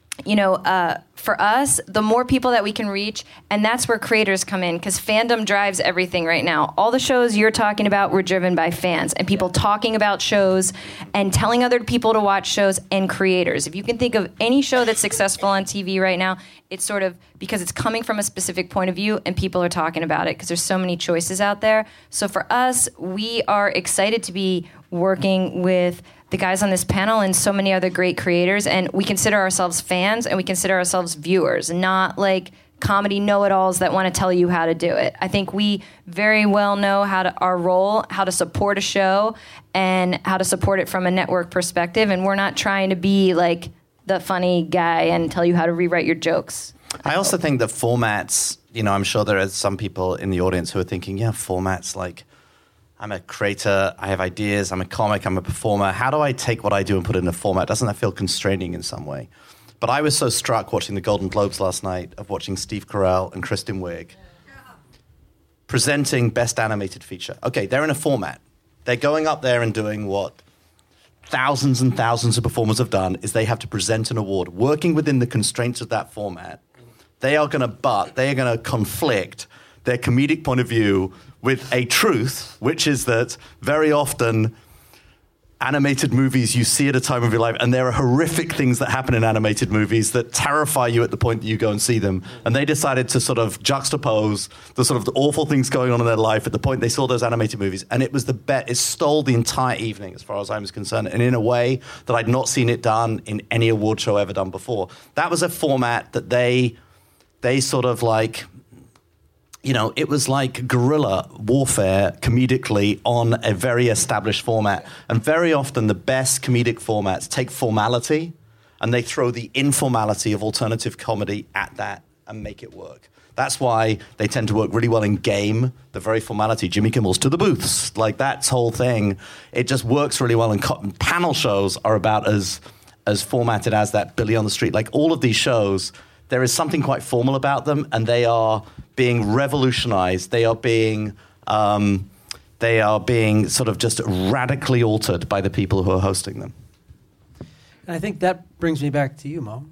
for us, the more people that we can reach, and that's where creators come in, because fandom drives everything right now. All the shows you're talking about were driven by fans and people talking about shows and telling other people to watch shows, and creators. If you can think of any show that's successful on TV right now, it's sort of because it's coming from a specific point of view and people are talking about it because there's so many choices out there. So for us, we are excited to be working with the guys on this panel and so many other great creators, and we consider ourselves fans and we consider ourselves viewers, not like comedy know-it-alls that want to tell you how to do it. I think we very well know our role, how to support a show and how to support it from a network perspective, and we're not trying to be like the funny guy and tell you how to rewrite your jokes. I also think the formats, I'm sure there are some people in the audience who are thinking, formats like, I'm a creator, I have ideas, I'm a comic, I'm a performer. How do I take what I do and put it in a format? Doesn't that feel constraining in some way? But I was so struck watching the Golden Globes last night of watching Steve Carell and Kristen Wiig presenting Best Animated Feature. Okay, they're in a format. They're going up there and doing what thousands and thousands of performers have done, is they have to present an award. Working within the constraints of that format, they are going to conflict their comedic point of view with a truth, which is that very often animated movies you see at a time of your life, and there are horrific things that happen in animated movies that terrify you at the point that you go and see them. And they decided to sort of juxtapose the awful things going on in their life at the point they saw those animated movies. And it was it stole the entire evening as far as I was concerned, and in a way that I'd not seen it done in any award show ever done before. That was a format that they sort of like, it was like guerrilla warfare comedically on a very established format. And very often the best comedic formats take formality and they throw the informality of alternative comedy at that and make it work. That's why they tend to work really well in game. The very formality, Jimmy Kimmel's to the booths, like that whole thing, it just works really well. And panel shows are about as formatted as that Billy on the Street. Like all of these shows, there is something quite formal about them, and they are being revolutionized. They are being sort of just radically altered by the people who are hosting them. And I think that brings me back to you, Mo.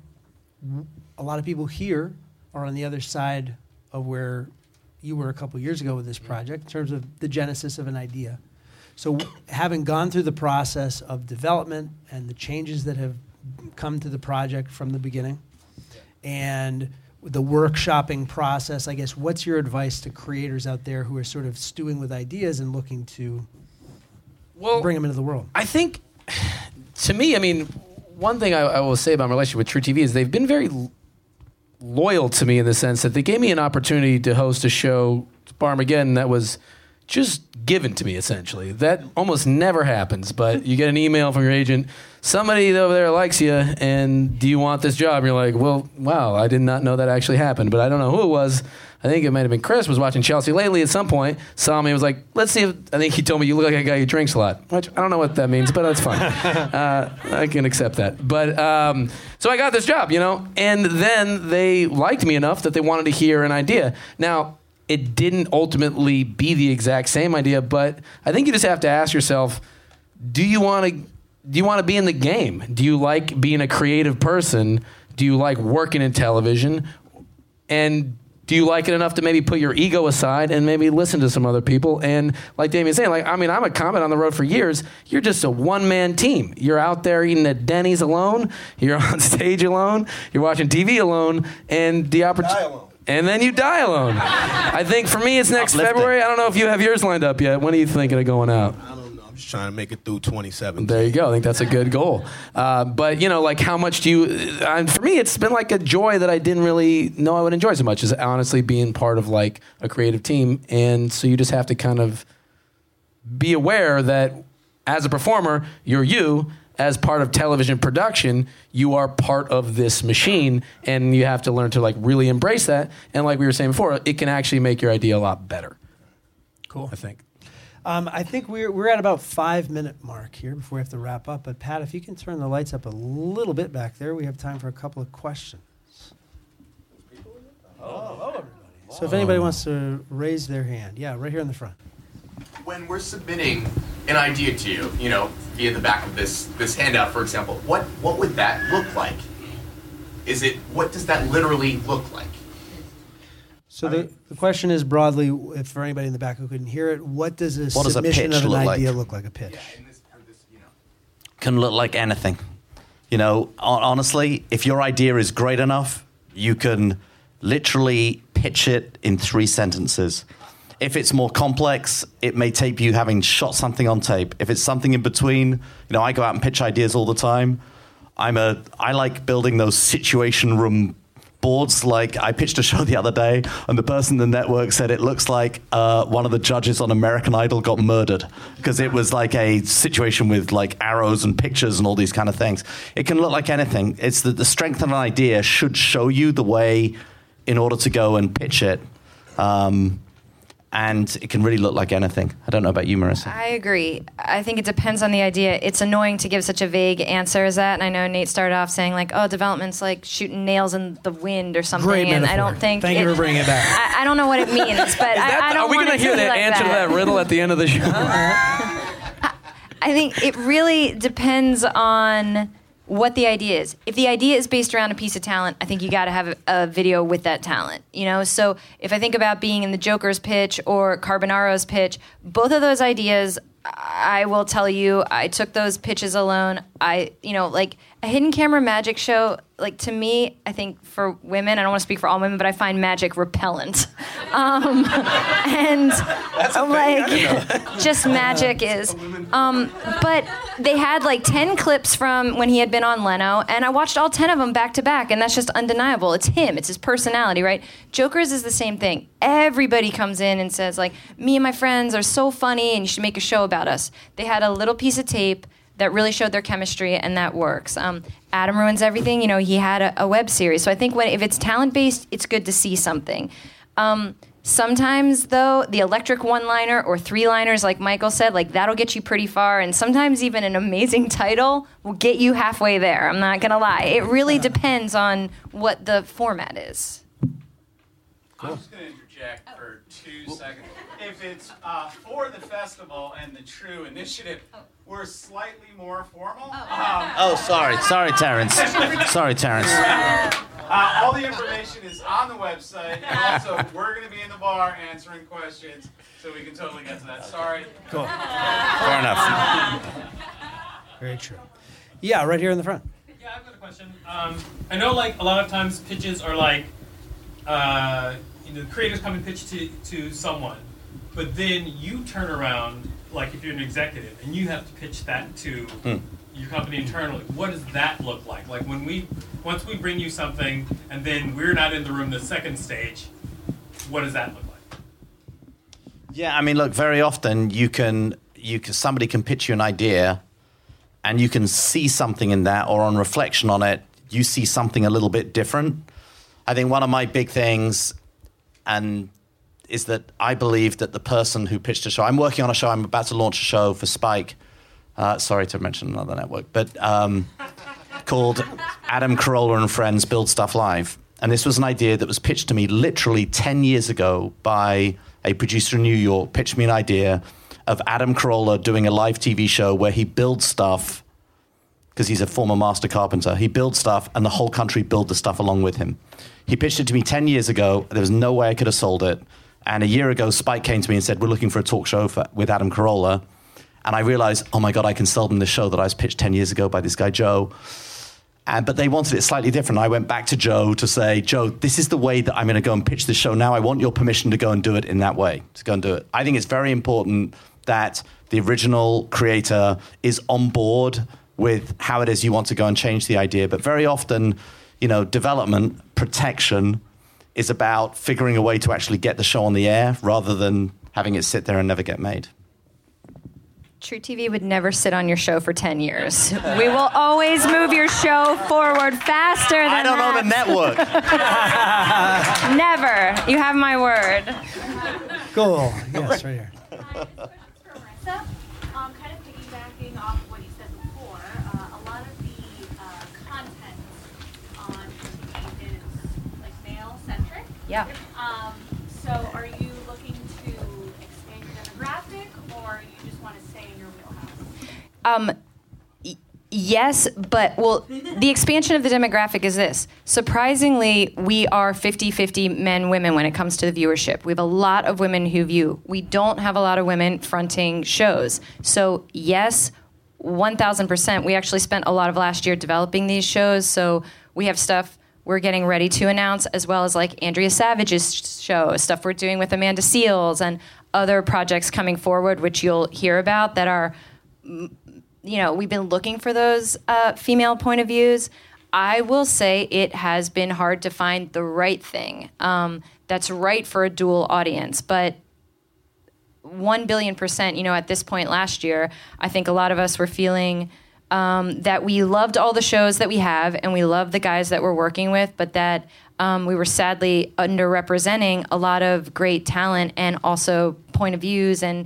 A lot of people here are on the other side of where you were a couple years ago with this project in terms of the genesis of an idea. So having gone through the process of development and the changes that have come to the project from the beginning and the workshopping process, I guess, what's your advice to creators out there who are sort of stewing with ideas and looking to bring them into the world? I think, to me, I mean, one thing I will say about my relationship with True TV is they've been very loyal to me in the sense that they gave me an opportunity to host a show, Barmageddon, that was just given to me, essentially. That almost never happens, but you get an email from your agent, somebody over there likes you, and do you want this job? And you're like, well, wow, I did not know that actually happened, but I don't know who it was. I think it might have been Chris, was watching Chelsea Lately at some point, saw me and was like, let's see if, I think he told me, you look like a guy who drinks a lot, which I don't know what that means, but that's fine. I can accept that. But, so I got this job, you know, and then they liked me enough that they wanted to hear an idea. Now, it didn't ultimately be the exact same idea, but I think you just have to ask yourself, do you want to be in the game? Do you like being a creative person? Do you like working in television? And do you like it enough to maybe put your ego aside and maybe listen to some other people? And like Damien's saying, like, I mean, I'm a comic on the road for years. You're just a one-man team. You're out there eating at Denny's alone. You're on stage alone. You're watching TV alone. And the opportunity... And then you die alone. I think for me, it's next February. I don't know if you have yours lined up yet. When are you thinking of going out? I don't know. I'm just trying to make it through 2017. There you go. I think that's a good goal. But, you know, like how much do you... for me, it's been like a joy that I didn't really know I would enjoy so much, is honestly being part of like a creative team. And so you just have to kind of be aware that as a performer, you're you. As part of television production, you are part of this machine, and you have to learn to like really embrace that. And like we were saying before, it can actually make your idea a lot better. Cool. I think. I think we're at about 5-minute mark here before we have to wrap up. But Pat, if you can turn the lights up a little bit back there, we have time for a couple of questions. Everybody. So if anybody wants to raise their hand, yeah, right here in the front. When we're submitting an idea to you, you know, via the back of this handout, for example, what would that look like? What does that literally look like? So the question is broadly, if for anybody in the back who couldn't hear it, what does a submission of an idea look like? A pitch? Yeah, in this, you know. Can look like anything. You know, honestly, if your idea is great enough, you can literally pitch it in 3 sentences. If it's more complex, it may take you having shot something on tape. If it's something in between, you know, I go out and pitch ideas all the time. I like building those situation room boards. Like I pitched a show the other day, and the person in the network said it looks like one of the judges on American Idol got murdered, because it was like a situation with like arrows and pictures and all these kind of things. It can look like anything. It's the strength of an idea should show you the way in order to go and pitch it. And it can really look like anything. I don't know about you, Marissa. I agree. I think it depends on the idea. It's annoying to give such a vague answer as that. And I know Nate started off saying like, oh, development's like shooting nails in the wind or something. Great metaphor. And I don't think... Thank you for bringing it back. I don't know what it means, but I don't Are we want going to hear the like answer to that riddle at the end of the show? I think it really depends on what the idea is. If the idea is based around a piece of talent, I think you got to have a video with that talent. You know, so if I think about being in the Joker's pitch or Carbonaro's pitch, both of those ideas, I will tell you, I took those pitches alone. Like a hidden camera magic show, like to me, I think for women, I don't want to speak for all women, but I find magic repellent. And like, just magic is. But they had like 10 clips from when he had been on Leno, and I watched all 10 of them back to back, and that's just undeniable. It's him. It's his personality, right? Joker's is the same thing. Everybody comes in and says like, me and my friends are so funny, and you should make a show about us. They had a little piece of tape that really showed their chemistry, and that works. Adam Ruins Everything, you know, he had a web series. So I think if it's talent-based, it's good to see something. Sometimes, though, the electric one-liner or three-liners, like Michael said, like that'll get you pretty far. And sometimes even an amazing title will get you halfway there. I'm not going to lie. It really depends on what the format is. I'm just going to interject for 2 seconds. If it's for the festival and the True Initiative, we're slightly more formal. Sorry, Terrence. Sorry, Terrence. All the information is on the website, and also we're going to be in the bar answering questions, so we can totally get to that. Sorry. Cool. Fair enough. Very true. Yeah, right here in the front. Yeah, I've got a question. I know, like, a lot of times pitches are like, creators come and pitch to someone, but then you turn around, like if you're an executive, and you have to pitch that to your company internally. What does that look like? Like once we bring you something, and then we're not in the room the second stage, what does that look like? Yeah, I mean, look, very often somebody can pitch you an idea, and you can see something in that, or on reflection on it, you see something a little bit different. I think one of my big things is that I believe that the person who pitched a show, I'm working on a show, I'm about to launch a show for Spike, sorry to mention another network, but called Adam Carolla and Friends Build Stuff Live. And this was an idea that was pitched to me literally 10 years ago by a producer in New York, pitched me an idea of Adam Carolla doing a live TV show where he builds stuff, because he's a former master carpenter. He builds stuff, and the whole country build the stuff along with him. He pitched it to me 10 years ago. There was no way I could have sold it. And a year ago, Spike came to me and said, we're looking for a talk show with Adam Carolla. And I realized, oh my God, I can sell them this show that I was pitched 10 years ago by this guy, Joe. But they wanted it slightly different. I went back to Joe to say, Joe, this is the way that I'm going to go and pitch this show now. I want your permission to go and do it in that way, to go and do it. I think it's very important that the original creator is on board with how it is you want to go and change the idea. But very often, development, protection is about figuring a way to actually get the show on the air rather than having it sit there and never get made. True TV would never sit on your show for 10 years. We will always move your show forward faster than I don't that. own a network. Never. You have my word. Cool. Yes, right here. For Marissa, kind of piggybacking off what you said before, a lot of the content on TV is like male-centric. Yeah. So are you looking to expand your demographic, or you just want to stay in your wheelhouse? Yes, but, the expansion of the demographic is this. Surprisingly, we are 50-50 men, women when it comes to the viewership. We have a lot of women who view. We don't have a lot of women fronting shows. So, yes, 1,000%. We actually spent a lot of last year developing these shows, so we have stuff we're getting ready to announce, as well as like Andrea Savage's show, stuff we're doing with Amanda Seales, and other projects coming forward, which you'll hear about that are... we've been looking for those female point of views. I will say it has been hard to find the right thing that's right for a dual audience. But 1,000,000,000%, at this point last year, I think a lot of us were feeling that we loved all the shows that we have and we loved the guys that we're working with, but that we were sadly underrepresenting a lot of great talent and also point of views and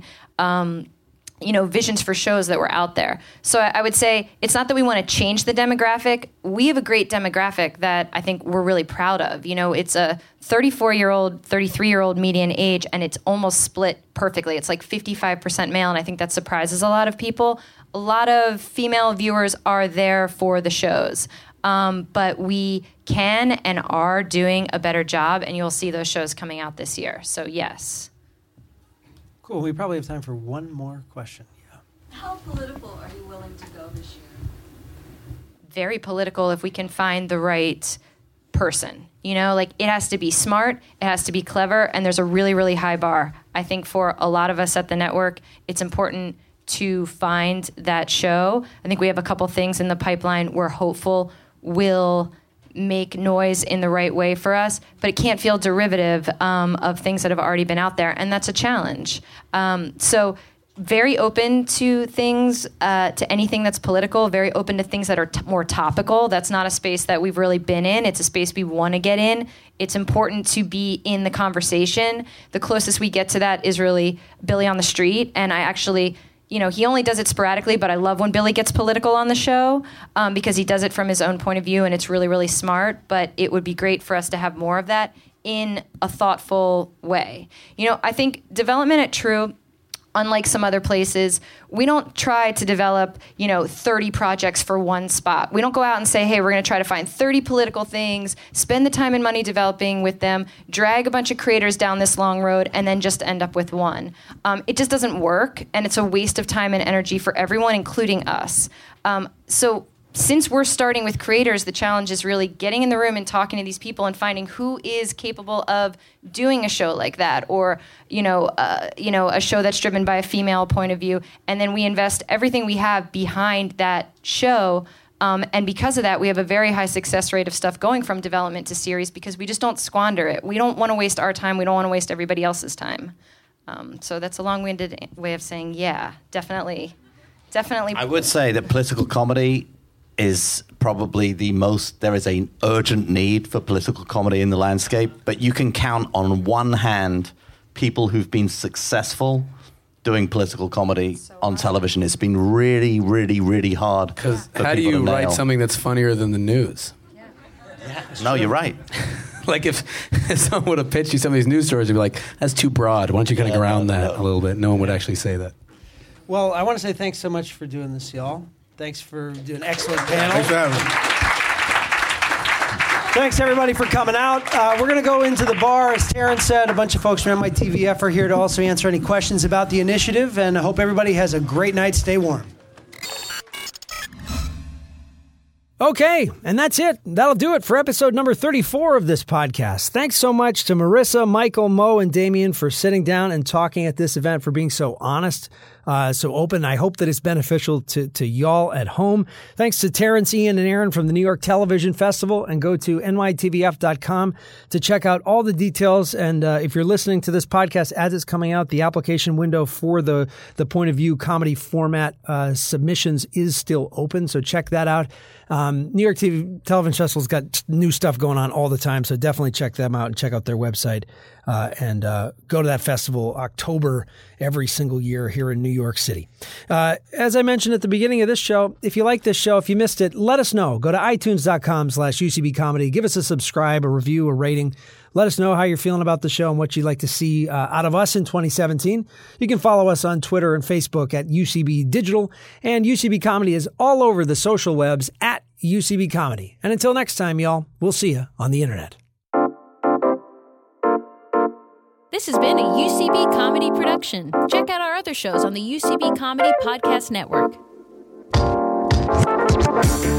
visions for shows that were out there. So I would say it's not that we want to change the demographic. We have a great demographic that I think we're really proud of. It's a 34-year-old, 33-year-old median age, and it's almost split perfectly. It's like 55% male, and I think that surprises a lot of people. A lot of female viewers are there for the shows. But we can and are doing a better job, and you'll see those shows coming out this year. So yes. Cool. We probably have time for one more question. Yeah. How political are you willing to go this year? Very political if we can find the right person. It has to be smart, it has to be clever, and there's a really, really high bar. I think for a lot of us at the network, it's important to find that show. I think we have a couple things in the pipeline we're hopeful will make noise in the right way for us, but it can't feel derivative of things that have already been out there, and that's a challenge. So very open to things, to anything that's political, very open to things that are more topical. That's not a space that we've really been in. It's a space we want to get in. It's important to be in the conversation. The closest we get to that is really Billy on the Street. And I actually, he only does it sporadically, but I love when Billy gets political on the show because he does it from his own point of view, and it's really, really smart. But it would be great for us to have more of that in a thoughtful way. I think development at True, unlike some other places, we don't try to develop, 30 projects for one spot. We don't go out and say, hey, we're going to try to find 30 political things, spend the time and money developing with them, drag a bunch of creators down this long road, and then just end up with one. It just doesn't work, and it's a waste of time and energy for everyone, including us. So since we're starting with creators, the challenge is really getting in the room and talking to these people and finding who is capable of doing a show like that, or a show that's driven by a female point of view, and then we invest everything we have behind that show. And because of that, we have a very high success rate of stuff going from development to series because we just don't squander it. We don't want to waste our time. We don't want to waste everybody else's time. So that's a long-winded way of saying, yeah, definitely. I would say that political comedy is probably there is an urgent need for political comedy in the landscape, but you can count on one hand people who've been successful doing political comedy on television. It's been really, really, really hard. Because how do you write something that's funnier than the news? Yeah. No, you're right. Like if someone would have pitched you some of these news stories, you'd be like, that's too broad. Why don't you kind of go around that a little bit? No one would actually say that. Well, I want to say thanks so much for doing this, y'all. Thanks for doing an excellent panel. Thanks for having me. Thanks, everybody, for coming out. We're going to go into the bar. As Terrence said, a bunch of folks from NYTVF are here to also answer any questions about the initiative, and I hope everybody has a great night. Stay warm. Okay, and that's it. That'll do it for episode number 34 of this podcast. Thanks so much to Marissa, Michael, Mo, and Damien for sitting down and talking at this event, for being so honest, so open. I hope that it's beneficial to y'all at home. Thanks to Terrence, Ian, and Aaron from the New York Television Festival, and go to nytvf.com to check out all the details. And if you're listening to this podcast as it's coming out, the application window for the point of view comedy format submissions is still open, so check that out. New York Television Festival's got new stuff going on all the time, so definitely check them out and check out their website. And go to that festival October every single year here in New York City. As I mentioned at the beginning of this show, if you like this show, if you missed it, let us know. Go to itunes.com/UCB Comedy. Give us a subscribe, a review, a rating. Let us know how you're feeling about the show and what you'd like to see out of us in 2017. You can follow us on Twitter and Facebook at UCB Digital, and UCB Comedy is all over the social webs at UCB Comedy. And until next time, y'all, we'll see you on the internet. This has been a UCB Comedy production. Check out our other shows on the UCB Comedy Podcast Network.